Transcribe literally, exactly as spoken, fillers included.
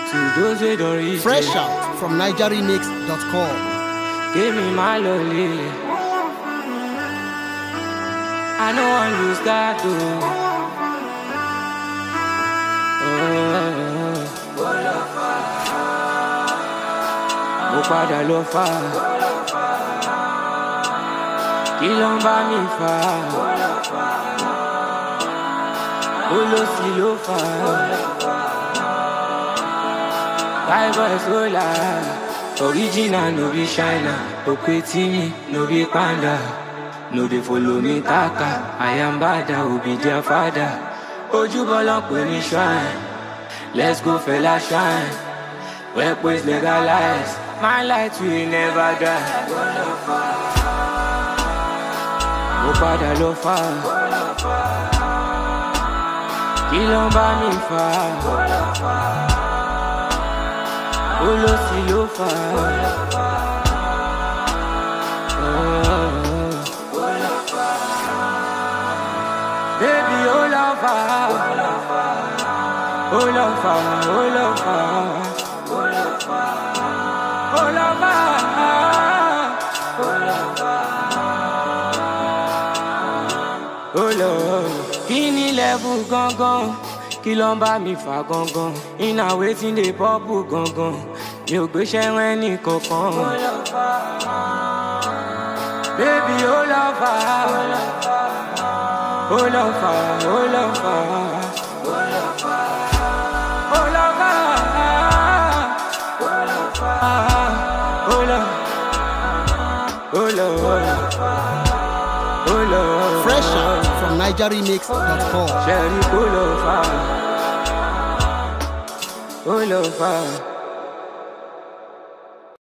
To those who don't reach Fresh it, out from niger remix dot com. give me my lolly. I know I lose that though. Mo padà lọ fà, kí ló ń bá mi fà? Ó lọ sí ló fà. Five boys sola, original no be China. Okwetimi no be panda. No dey follow me kaka. I am bada, who be their father. Ojúbọlọ pè ní shrine. Let's go fella shine. Where boys legalize. My light will never die. Mo padà lọ fà, kí ló ń bá mi fà? Ó lọ sí ló fà. Baby, ó lọ fà, ó lọ fà, ó lọ fà, ó lọ fà, ó lọ fà, ó lọ. Kí ni level gangan? Kí ló ń bá mi fà gangan? Iná wetin dey bubble gangan? Mi ò gbéṣẹ́ rẹ́ ní kankan. Baby, ó lọ fà, ó lọ fà, ó lọ fà, ó lọ fà, ó lọ fà, ó lọ fà, ó lọ, ó lọ, ó lọ. Fresh out from niger remix dot com. Sherry, ó lọ fà, ó lọ fà.